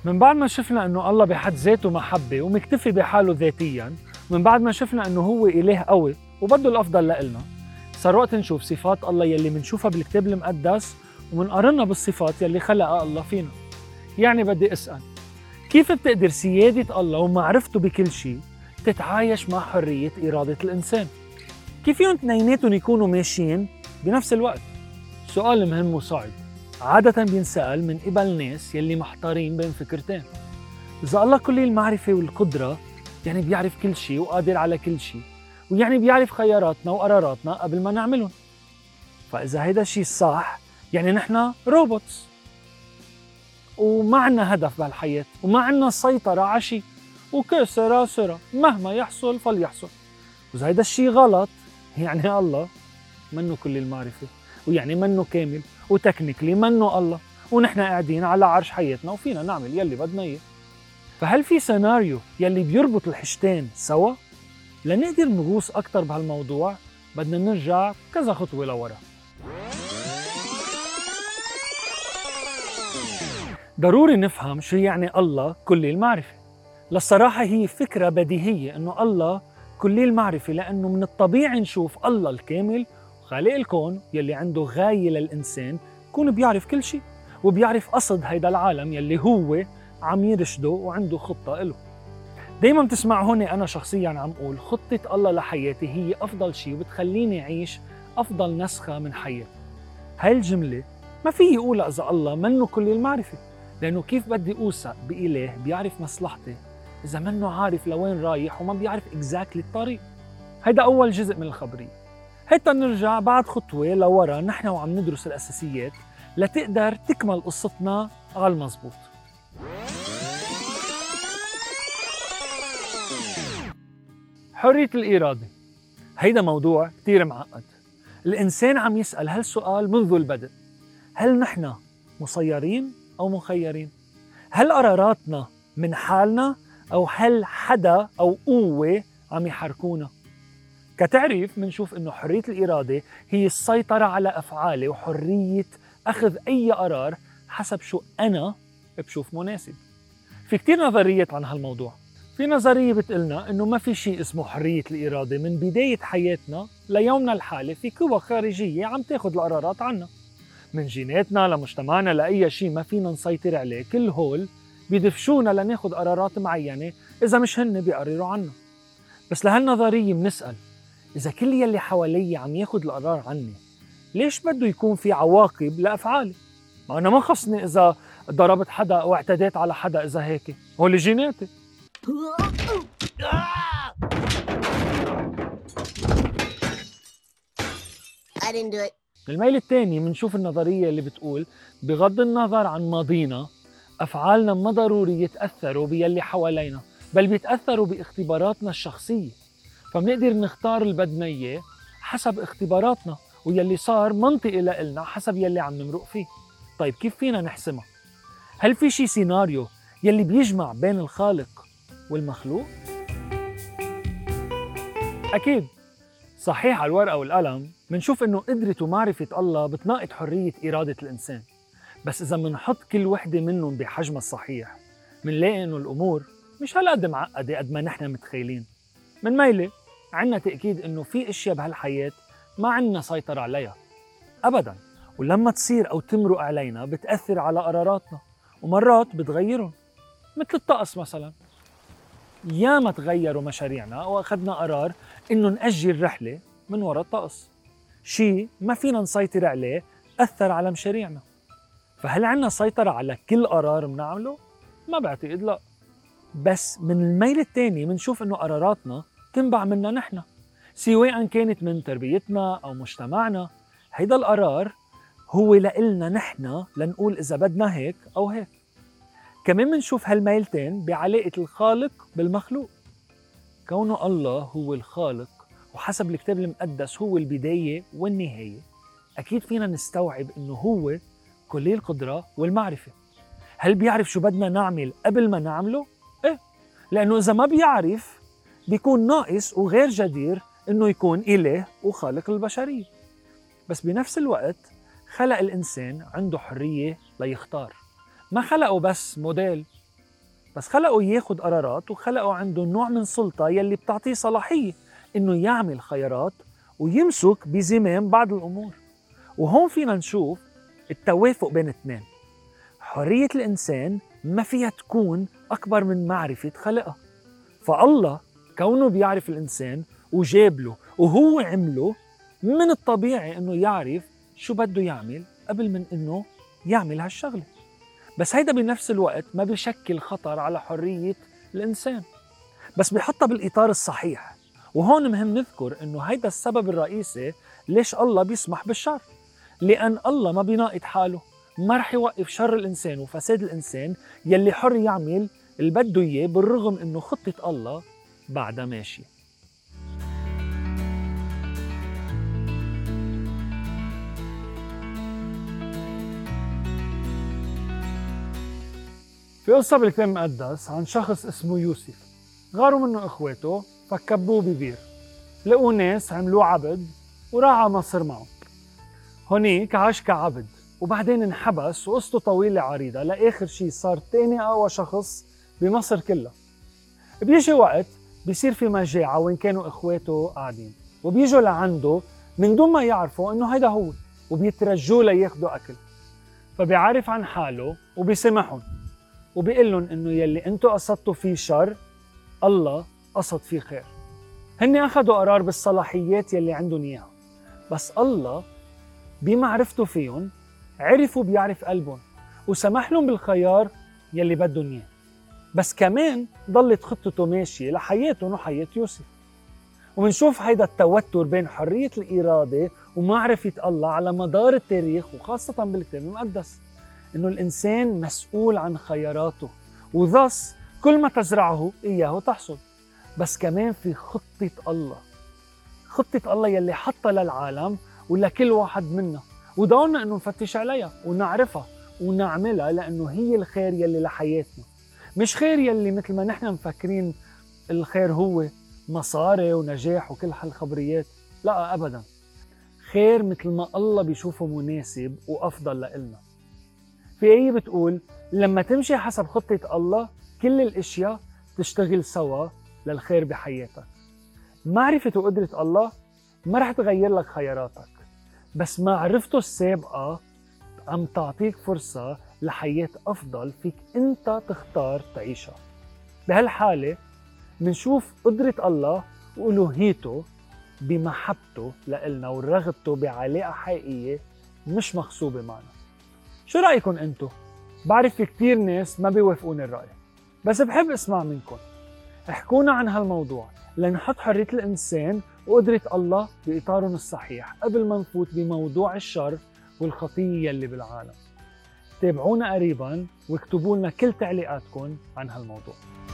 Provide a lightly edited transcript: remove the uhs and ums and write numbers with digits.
من بعد ما شفنا أنه الله بحد ذاته محبة ومكتفي بحاله ذاتياً، من بعد ما شفنا أنه هو إله قوي وبده الأفضل لإلنا، صار وقت نشوف صفات الله يلي منشوفها بالكتاب المقدس ومنقارنها بالصفات يلي خلقها الله فينا. يعني بدي أسأل، كيف بتقدر سيادة الله ومعرفته بكل شيء تتعايش مع حرية إرادة الإنسان؟ كيف فيهم اثنيناتهم يكونوا ماشيين بنفس الوقت؟ سؤال مهم وصعب، عادة بينسأل من قبل ناس يلي محتارين بين فكرتين. إذا الله كل المعرفة والقدرة، يعني بيعرف كل شيء وقادر على كل شيء، ويعني بيعرف خياراتنا وقراراتنا قبل ما نعملهم. فإذا هيدا الشيء صح، يعني نحن روبوتس وما عنا هدف بهالحياة وما عنا سيطرة على شيء، وكسرة سرة مهما يحصل فليحصل. وإذا هيدا الشيء غلط، يعني الله منه كل المعرفة، ويعني منه كامل، وتكنيكلي منه الله، ونحن قاعدين على عرش حياتنا وفينا نعمل يلي بدنا اياه. فهل في سيناريو يلي بيربط الحشتين سوا؟ لنقدر نغوص أكتر بهالموضوع بدنا نرجع كذا خطوة لورا. ضروري نفهم شو يعني الله كل المعرفة. للصراحة هي فكرة بديهية إنه الله كل المعرفة، لأنه من الطبيعي نشوف الله الكامل خالق الكون يلي عنده غاية للإنسان يكون بيعرف كل شيء، وبيعرف قصد هيدا العالم يلي هو عم يرشده وعنده خطة له. دايما بتسمع هون أنا شخصيا عم أقول خطة الله لحياتي هي أفضل شيء وبتخليني أعيش أفضل نسخة من حياتي. هاي الجملة ما في أقولها إذا الله منه كل المعرفة، لأنه كيف بدي أوثق بإله بيعرف مصلحتي إذا منه عارف لوين رايح وما بيعرف إكزاكتلي الطريق؟ هيدا أول جزء من الخبرية. هيدا نرجع بعد خطوة لورا نحن وعم ندرس الأساسيات لتقدر تكمل قصتنا على المزبوط. حرية الإرادة، هيدا موضوع كتير معقد. الإنسان عم يسأل هالسؤال منذ البدء: هل نحن مسيرين أو مخيرين؟ هل قراراتنا من حالنا أو هل حدا أو قوة عم يحركونا؟ كتعريف منشوف إنه حرية الإرادة هي السيطرة على أفعالي وحرية أخذ أي قرار حسب شو أنا بشوف مناسب. في كتير نظريات عن هالموضوع. في نظرية بتقلنا إنه ما في شيء اسمه حرية الإرادة. من بداية حياتنا ليومنا الحالي في قوى خارجية عم تاخد القرارات عنا، من جيناتنا لمجتمعنا لأي شيء ما فينا نسيطر عليه. كل هول بيدفشونا لناخد قرارات معينة إذا مش هن بيقرروا عنا. بس لهالنظرية بنسأل: إذا كل يلي حوالي عم ياخد القرار عني، ليش بده يكون في عواقب لأفعالي؟ ما أنا ما خصني إذا ضربت حدا أو اعتديت على حدا، إذا هيك هول جيناتي. I didn't do it. الميل الثاني منشوف النظرية اللي بتقول بغض النظر عن ماضينا، أفعالنا ما ضروري يتأثروا بيلي حوالينا، بل بيتأثروا باختباراتنا الشخصية. فمنقدر نختار اللي بدنا إياه حسب اختباراتنا ويلي صار منطقي لإلنا حسب يلي عم نمرق فيه. طيب كيف فينا نحسمها؟ هل في شي سيناريو يلي بيجمع بين الخالق والمخلوق؟ أكيد. صحيح على الورقة والقلم منشوف إنه قدرة ومعرفة الله بتناقض حرية إرادة الإنسان، بس إذا منحط كل وحدة منهم بحجمها الصحيح منلاقي إنه الأمور مش هالقد معقدة قد ما نحن متخيلين. من ميلة عنا تأكيد إنه في أشياء بهالحياة ما عنا سيطرة عليها أبداً، ولما تصير أو تمرق علينا بتأثر على قراراتنا ومرات بتغيرهم. مثل الطقس مثلاً، ياما تغيروا مشاريعنا وأخذنا قرار إنه نأجل رحلة من وراء الطقس. شيء ما فينا نسيطر عليه أثر على مشاريعنا. فهل عنا سيطرة على كل قرار منعمله؟ ما بعتقد لا. بس من الميل الثاني منشوف إنه قراراتنا تنبع منا نحن، سواء كانت من تربيتنا أو مجتمعنا. هيدا القرار هو لإلنا نحن لنقول إذا بدنا هيك أو هيك. كمان منشوف هالميلتين بعلاقة الخالق بالمخلوق. كونه الله هو الخالق وحسب الكتاب المقدس هو البداية والنهاية، أكيد فينا نستوعب إنه هو كلي القدرة والمعرفة. هل بيعرف شو بدنا نعمل قبل ما نعمله؟ إيه، لأنه إذا ما بيعرف بيكون ناقص وغير جدير إنه يكون إله وخالق البشرية. بس بنفس الوقت خلق الإنسان عنده حرية ليختار. ما خلقه بس موديل، بس خلقه ياخد قرارات وخلقه عنده نوع من سلطة يلي بتعطيه صلاحية إنه يعمل خيارات ويمسك بزمام بعض الأمور. وهون فينا نشوف التوافق بين اثنين. حرية الإنسان ما فيها تكون أكبر من معرفة خلقها. فالله كونه بيعرف الإنسان وجاب له وهو عمله، من الطبيعي إنه يعرف شو بده يعمل قبل من إنه يعمل هالشغلة. بس هيدا بنفس الوقت ما بيشكل خطر على حرية الإنسان، بس بيحطها بالإطار الصحيح. وهون مهم نذكر إنه هيدا السبب الرئيسي ليش الله بيسمح بالشر، لأن الله ما بيناقض حاله، ما رح يوقف شر الإنسان وفساد الإنسان يلي حر يعمل اللي بده إياه، بالرغم إنه خطة الله بعدها ماشية. في قصة بالكتاب المقدس عن شخص اسمه يوسف، غاروا منه إخواته فكبوه ببير، لقوا ناس عملوه عبد وراح مصر معه. هونيك عاش كعبد وبعدين انحبس وقصته طويلة عريضة، لآخر شي صار تاني أقوى شخص بمصر كلها. بيجي وقت بيصير في مجاعة وين كانوا إخواته قاعدين، وبيجوا لعنده من دون ما يعرفوا إنه هيدا هو، وبيترجوه لياخدوا أكل. فبيعرف عن حاله وبيسمحهم وبيقول لهم إنه يلي أنتوا قصدتوا فيه شر الله قصد فيه خير. هن أخذوا قرار بالصلاحيات يلي عندهم إياها، بس الله بمعرفته فيهم عرفوا بيعرف قلبهم وسمح لهم بالخيار يلي بدهم إياه. بس كمان ضلت خطته ماشية لحياتهم وحياة يوسف. ومنشوف هيدا التوتر بين حرية الإرادة ومعرفة الله على مدار التاريخ، وخاصة بالكتاب المقدس، إنه الإنسان مسؤول عن خياراته، وثس كل ما تزرعه إياه تحصد. بس كمان في خطة الله، خطة الله يلي حطها للعالم ولكل واحد منا، ودورنا إنه نفتش عليها ونعرفها ونعملها، لأنه هي الخير يلي لحياتنا، مش خير يلي مثل ما نحن مفكرين الخير هو مصاري ونجاح وكل هالخبريات. لا أبدا، خير مثل ما الله بيشوفه مناسب وأفضل لإلنا. في آية بتقول لما تمشي حسب خطة الله كل الأشياء تشتغل سوا للخير بحياتك. معرفة وقدرة الله ما رح تغير لك خياراتك، بس معرفته السابقة عم تعطيك فرصة لحياة أفضل فيك أنت تختار تعيشها. بهالحالة منشوف قدرة الله وألوهيته بمحبته لإلنا ورغبته بعلاقة حقيقية مش مغصوبة معنا. شو رأيكم أنتو؟ بعرف في كتير ناس ما بيوافقون الرأي، بس بحب اسمع منكم. احكونا عن هالموضوع لنحط حرية الإنسان وقدرة الله بإطارهم الصحيح قبل ما نفوت بموضوع الشر والخطية اللي بالعالم. تابعونا قريباً واكتبوا لنا كل تعليقاتكم عن هالموضوع.